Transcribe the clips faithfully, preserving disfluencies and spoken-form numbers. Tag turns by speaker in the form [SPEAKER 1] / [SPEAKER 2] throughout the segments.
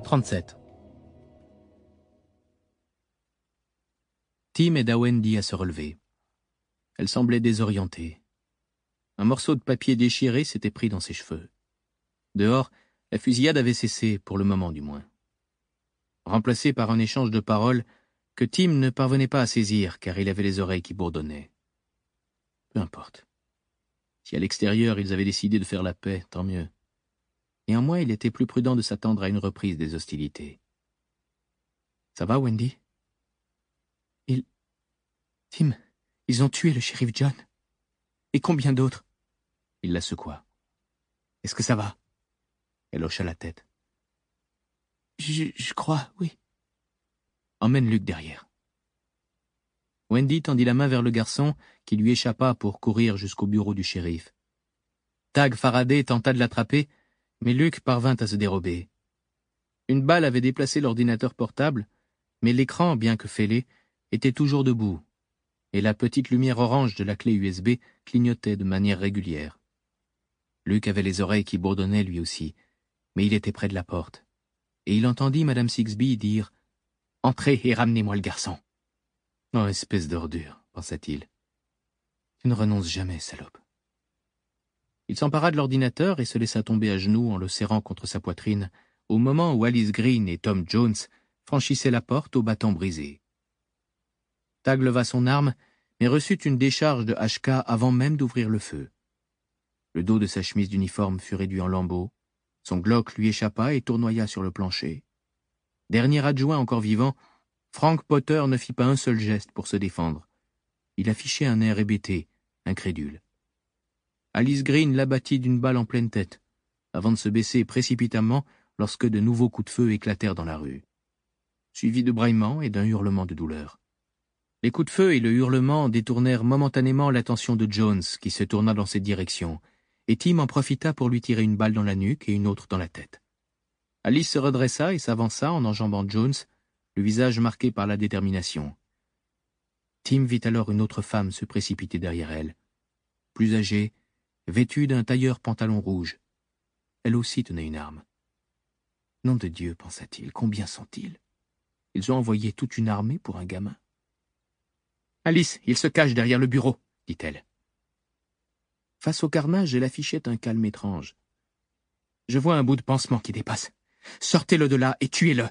[SPEAKER 1] trente-sept. Tim aida Wendy à se relever. Elle semblait désorientée. Un morceau de papier déchiré s'était pris dans ses cheveux. Dehors, la fusillade avait cessé, pour le moment du moins. Remplacée par un échange de paroles que Tim ne parvenait pas à saisir car il avait les oreilles qui bourdonnaient. Peu importe. Si à l'extérieur ils avaient décidé de faire la paix, tant mieux. Néanmoins, il était plus prudent de s'attendre à une reprise des hostilités. « Ça va, Wendy ?»« Ils... Tim, ils ont tué le shérif John. Et combien d'autres ?» Il la secoua. « Est-ce que ça va ?» Elle hocha la tête. Je, « Je crois, oui. » « Emmène Luc derrière. » Wendy tendit la main vers le garçon qui lui échappa pour courir jusqu'au bureau du shérif. Tag Faraday tenta de l'attraper, mais Luc parvint à se dérober. Une balle avait déplacé l'ordinateur portable, mais l'écran, bien que fêlé, était toujours debout, et la petite lumière orange de la clé U S B clignotait de manière régulière. Luc avait les oreilles qui bourdonnaient lui aussi, mais il était près de la porte, et il entendit Madame Sigsbee dire « Entrez et ramenez-moi le garçon. » « Oh, espèce d'ordure, pensa-t-il. Tu ne renonces jamais, salope. » Il s'empara de l'ordinateur et se laissa tomber à genoux en le serrant contre sa poitrine, au moment où Alice Green et Tom Jones franchissaient la porte au bâton brisé. Tag leva son arme, mais reçut une décharge de H K avant même d'ouvrir le feu. Le dos de sa chemise d'uniforme fut réduit en lambeaux, son Glock lui échappa et tournoya sur le plancher. Dernier adjoint encore vivant, Frank Potter ne fit pas un seul geste pour se défendre. Il affichait un air hébété, incrédule. Alice Green l'abattit d'une balle en pleine tête, avant de se baisser précipitamment lorsque de nouveaux coups de feu éclatèrent dans la rue, suivis de braillements et d'un hurlement de douleur. Les coups de feu et le hurlement détournèrent momentanément l'attention de Jones, qui se tourna dans cette direction, et Tim en profita pour lui tirer une balle dans la nuque et une autre dans la tête. Alice se redressa et s'avança en enjambant Jones, le visage marqué par la détermination. Tim vit alors une autre femme se précipiter derrière elle, plus âgée, vêtue d'un tailleur pantalon rouge. Elle aussi tenait une arme. Nom de Dieu, pensa-t-il, combien sont-ils? Ils ont envoyé toute une armée pour un gamin. Alice, il se cache derrière le bureau, dit-elle. Face au carnage, elle affichait un calme étrange. Je vois un bout de pansement qui dépasse. Sortez-le de là et tuez-le.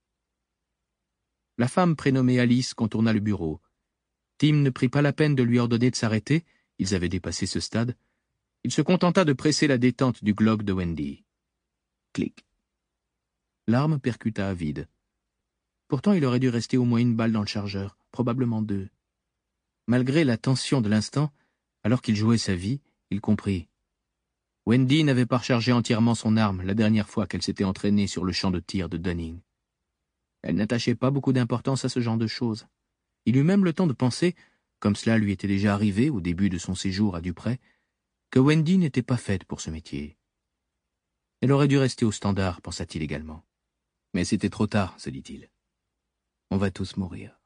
[SPEAKER 1] La femme prénommée Alice contourna le bureau. Tim ne prit pas la peine de lui ordonner de s'arrêter, ils avaient dépassé ce stade. Il se contenta de presser la détente du Glock de Wendy. Clic. L'arme percuta à vide. Pourtant, il aurait dû rester au moins une balle dans le chargeur, probablement deux. Malgré la tension de l'instant, alors qu'il jouait sa vie, il comprit. Wendy n'avait pas rechargé entièrement son arme la dernière fois qu'elle s'était entraînée sur le champ de tir de Dunning. Elle n'attachait pas beaucoup d'importance à ce genre de choses. Il eut même le temps de penser, comme cela lui était déjà arrivé au début de son séjour à Duprey, que Wendy n'était pas faite pour ce métier. Elle aurait dû rester au standard, pensa-t-il également. Mais c'était trop tard, se dit-il. On va tous mourir.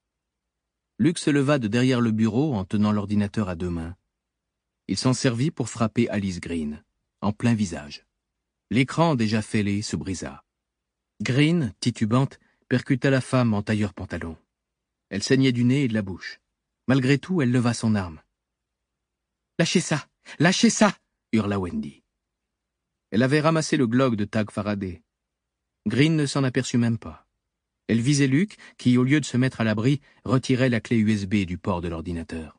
[SPEAKER 1] Luc se leva de derrière le bureau en tenant l'ordinateur à deux mains. Il s'en servit pour frapper Alice Green, en plein visage. L'écran déjà fêlé se brisa. Green, titubante, percuta la femme en tailleur-pantalon. Elle saignait du nez et de la bouche. Malgré tout, elle leva son arme. « Lâchez ça! Lâchez ça !» hurla Wendy. Elle avait ramassé le Glock de Tag Faraday. Green ne s'en aperçut même pas. Elle visait Luc, qui, au lieu de se mettre à l'abri, retirait la clé U S B du port de l'ordinateur.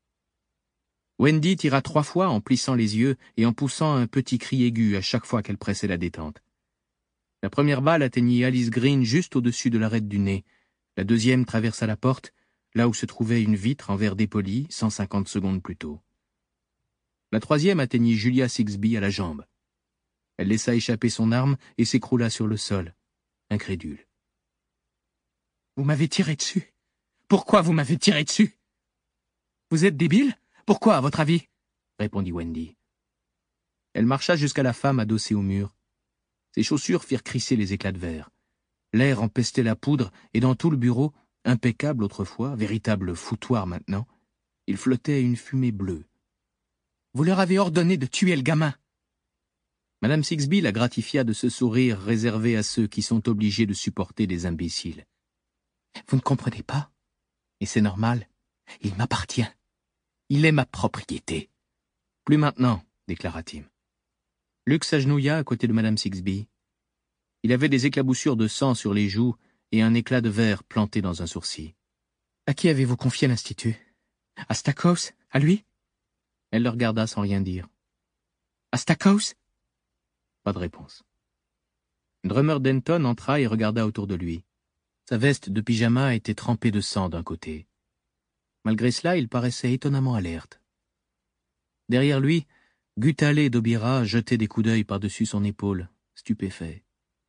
[SPEAKER 1] Wendy tira trois fois en plissant les yeux et en poussant un petit cri aigu à chaque fois qu'elle pressait la détente. La première balle atteignit Alice Green juste au-dessus de l'arête du nez. La deuxième traversa la porte, là où se trouvait une vitre en verre dépoli, cent cinquante secondes plus tôt. La troisième atteignit Julia Sigsbee à la jambe. Elle laissa échapper son arme et s'écroula sur le sol, incrédule. « Vous m'avez tiré dessus. Pourquoi vous m'avez tiré dessus? Vous êtes débile? Pourquoi, à votre avis ?» répondit Wendy. Elle marcha jusqu'à la femme adossée au mur. Ses chaussures firent crisser les éclats de verre. L'air empestait la poudre et dans tout le bureau, impeccable autrefois, véritable foutoir maintenant, il flottait une fumée bleue. « Vous leur avez ordonné de tuer le gamin. » Madame Sigsbee la gratifia de ce sourire réservé à ceux qui sont obligés de supporter des imbéciles. « Vous ne comprenez pas? Et c'est normal. Il m'appartient. Il est ma propriété. »« Plus maintenant, » déclara Tim. Luke s'agenouilla à côté de Madame Sigsbee. Il avait des éclaboussures de sang sur les joues et un éclat de verre planté dans un sourcil. « À qui avez-vous confié l'Institut? À Stackhouse? À lui ?» Elle le regarda sans rien dire. « À Stackhouse ?» Pas de réponse. Drummer Denton entra et regarda autour de lui. Sa veste de pyjama était trempée de sang d'un côté. Malgré cela, il paraissait étonnamment alerte. Derrière lui, Gutale d'Aubira jetait des coups d'œil par-dessus son épaule, stupéfait.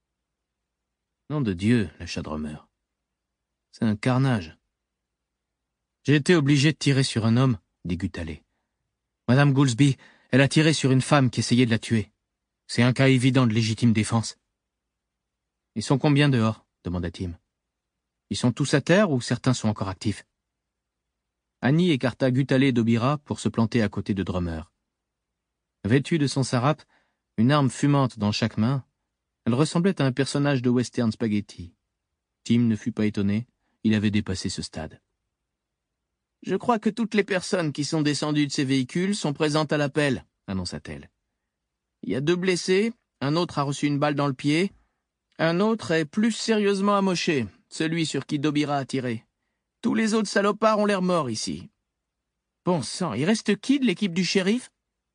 [SPEAKER 1] « Nom de Dieu, lâcha Drummer. C'est un carnage. »« J'ai été obligé de tirer sur un homme, » dit Gutale. « Madame Goolsbee, elle a tiré sur une femme qui essayait de la tuer. C'est un cas évident de légitime défense. »« Ils sont combien dehors ?» demanda Tim. « Ils sont tous à terre ou certains sont encore actifs ?» Annie écarta Gutale d'Aubira pour se planter à côté de Drummer. Vêtue de son sarrap, une arme fumante dans chaque main, elle ressemblait à un personnage de western spaghetti. Tim ne fut pas étonné, il avait dépassé ce stade. « Je crois que toutes les personnes qui sont descendues de ces véhicules sont présentes à l'appel, » annonça-t-elle. « Il y a deux blessés, un autre a reçu une balle dans le pied, un autre est plus sérieusement amoché, celui sur qui d'Aubira a tiré. Tous les autres salopards ont l'air morts ici. Bon sang, il reste qui de l'équipe du shérif ? »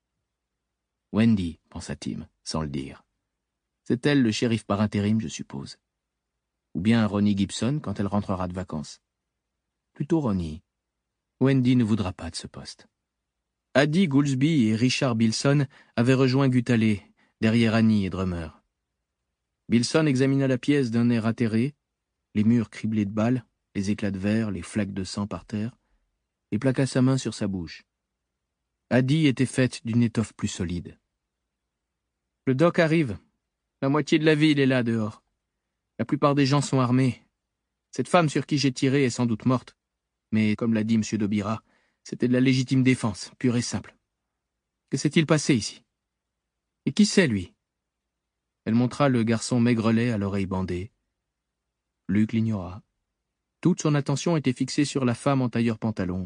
[SPEAKER 1] Wendy, pensa Tim, sans le dire. C'est elle le shérif par intérim, je suppose. Ou bien Ronnie Gibson quand elle rentrera de vacances. Plutôt Ronnie. Wendy ne voudra pas de ce poste. Addie Goolsbee et Richard Bilson avaient rejoint Gutale, derrière Annie et Drummer. Bilson examina la pièce d'un air atterré, les murs criblés de balles, les éclats de verre, les flaques de sang par terre, et plaqua sa main sur sa bouche. Addie était faite d'une étoffe plus solide. « Le doc arrive. La moitié de la ville est là dehors. La plupart des gens sont armés. Cette femme sur qui j'ai tiré est sans doute morte. Mais, comme l'a dit M. d'Aubira, c'était de la légitime défense, pure et simple. Que s'est-il passé ici? Et qui c'est, lui ?» Elle montra le garçon maigrelet à l'oreille bandée. Luke l'ignora. Toute son attention était fixée sur la femme en tailleur-pantalon.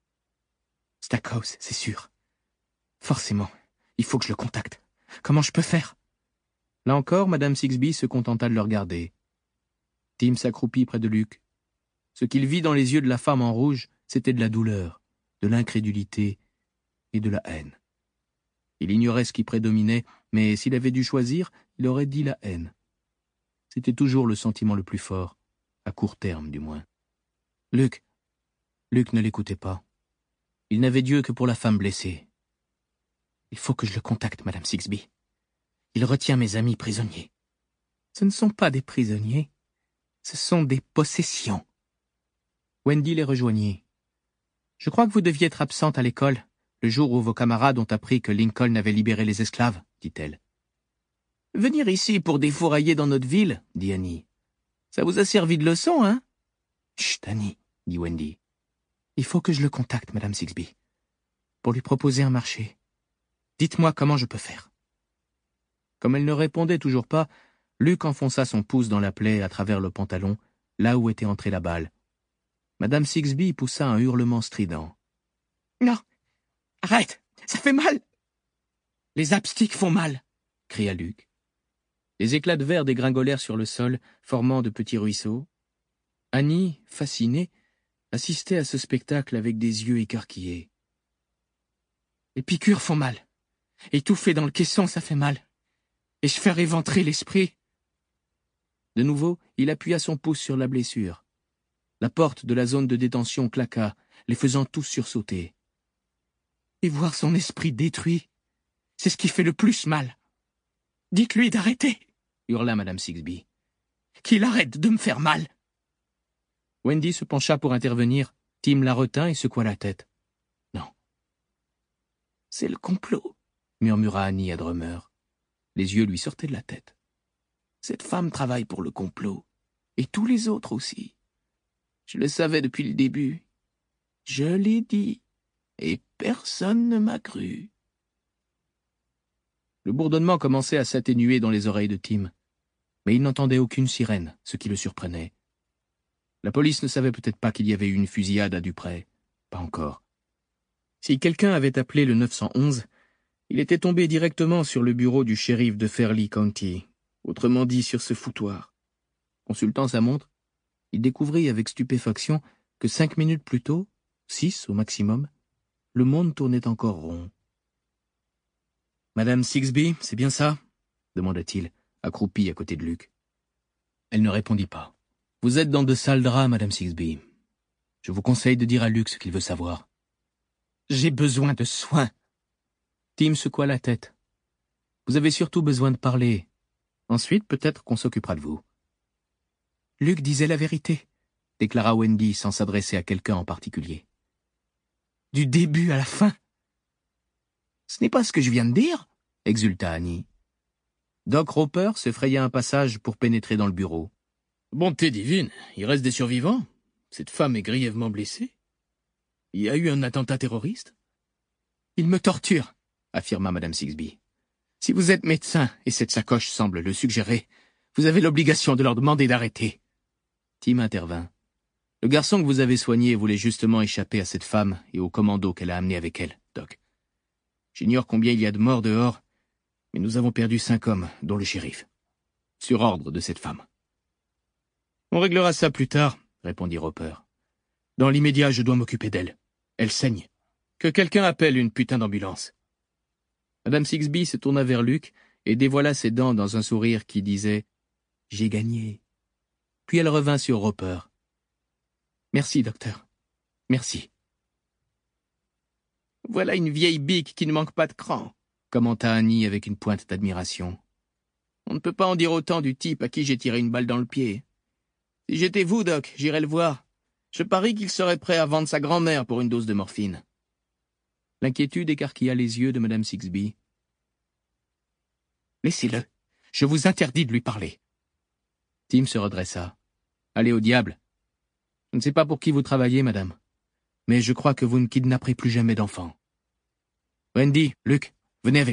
[SPEAKER 1] « Stackhouse, c'est sûr. Forcément, il faut que je le contacte. Comment je peux faire ?» Là encore, Madame Sigsbee se contenta de le regarder. Tim s'accroupit près de Luke. Ce qu'il vit dans les yeux de la femme en rouge, c'était de la douleur, de l'incrédulité et de la haine. Il ignorait ce qui prédominait, mais s'il avait dû choisir, il aurait dit la haine. C'était toujours le sentiment le plus fort, à court terme du moins. Luke, Luke ne l'écoutait pas. Il n'avait Dieu que pour la femme blessée. Il faut que je le contacte, Madame Sigsbee. Il retient mes amis prisonniers. Ce ne sont pas des prisonniers, ce sont des possessions. Wendy les rejoignit. Je crois que vous deviez être absente à l'école, le jour où vos camarades ont appris que Lincoln avait libéré les esclaves, dit-elle. Venir ici pour défourailler dans notre ville, dit Annie. Ça vous a servi de leçon, hein? Chut, Annie, dit Wendy. Il faut que je le contacte, Madame Sigsbee, pour lui proposer un marché. Dites-moi comment je peux faire. Comme elle ne répondait toujours pas, Luke enfonça son pouce dans la plaie à travers le pantalon, là où était entrée la balle. Madame Sigsbee poussa un hurlement strident. « Non, arrête, ça fait mal !»« Les abstiques font mal !» cria Luke. Les éclats de verre dégringolèrent sur le sol, formant de petits ruisseaux. Annie, fascinée, assistait à ce spectacle avec des yeux écarquillés. « Les piqûres font mal. Étouffer dans le caisson, ça fait mal. Et je ferai éventrer l'esprit. » De nouveau, il appuya son pouce sur la blessure. La porte de la zone de détention claqua, les faisant tous sursauter. Et voir son esprit détruit, c'est ce qui fait le plus mal. Dites-lui d'arrêter, hurla Madame Sigsbee. Qu'il arrête de me faire mal. Wendy se pencha pour intervenir. Tim la retint et secoua la tête. Non. C'est le complot, murmura Annie à Drummer. Les yeux lui sortaient de la tête. Cette femme travaille pour le complot, et tous les autres aussi. Je le savais depuis le début. Je l'ai dit, et personne ne m'a cru. Le bourdonnement commençait à s'atténuer dans les oreilles de Tim, mais il n'entendait aucune sirène, ce qui le surprenait. La police ne savait peut-être pas qu'il y avait eu une fusillade à Duprey. Pas encore. Si quelqu'un avait appelé le neuf cent onze, il était tombé directement sur le bureau du shérif de Fairleigh County, autrement dit sur ce foutoir. Consultant sa montre, il découvrit avec stupéfaction que cinq minutes plus tôt, six au maximum, le monde tournait encore rond. « Madame Sigsbee, c'est bien ça ?» demanda-t-il, accroupi à côté de Luke. Elle ne répondit pas. « Vous êtes dans de sales draps, Madame Sigsbee. Je vous conseille de dire à Luke ce qu'il veut savoir. »« J'ai besoin de soins. » Tim secoua la tête. « Vous avez surtout besoin de parler. Ensuite, peut-être qu'on s'occupera de vous. »« Luke disait la vérité, » déclara Wendy sans s'adresser à quelqu'un en particulier. « Du début à la fin. »« Ce n'est pas ce que je viens de dire, » exulta Annie. Doc Roper se fraya un passage pour pénétrer dans le bureau. « Bonté divine, il reste des survivants. Cette femme est grièvement blessée. Il y a eu un attentat terroriste. »« Il me torture, » affirma Madame Sigsbee. « Si vous êtes médecin, et cette sacoche semble le suggérer, vous avez l'obligation de leur demander d'arrêter. » Tim intervint. « Le garçon que vous avez soigné voulait justement échapper à cette femme et au commando qu'elle a amené avec elle, Doc. J'ignore combien il y a de morts dehors, mais nous avons perdu cinq hommes, dont le shérif, sur ordre de cette femme. »« On réglera ça plus tard, » répondit Roper. « Dans l'immédiat, je dois m'occuper d'elle. Elle saigne. Que quelqu'un appelle une putain d'ambulance. » Madame Sigsbee se tourna vers Luke et dévoila ses dents dans un sourire qui disait « J'ai gagné ». Puis elle revint sur Roper. « Merci, docteur. Merci. »« Voilà une vieille bique qui ne manque pas de cran, » commenta Annie avec une pointe d'admiration. « On ne peut pas en dire autant du type à qui j'ai tiré une balle dans le pied. Si j'étais vous, Doc, j'irais le voir. Je parie qu'il serait prêt à vendre sa grand-mère pour une dose de morphine. » L'inquiétude écarquilla les yeux de Madame Sigsbee. « Laissez-le. Je vous interdis de lui parler. » Tim se redressa. « Allez au diable. Je ne sais pas pour qui vous travaillez, madame, mais je crois que vous ne kidnapperez plus jamais d'enfants. Wendy, Luke, venez avec moi. »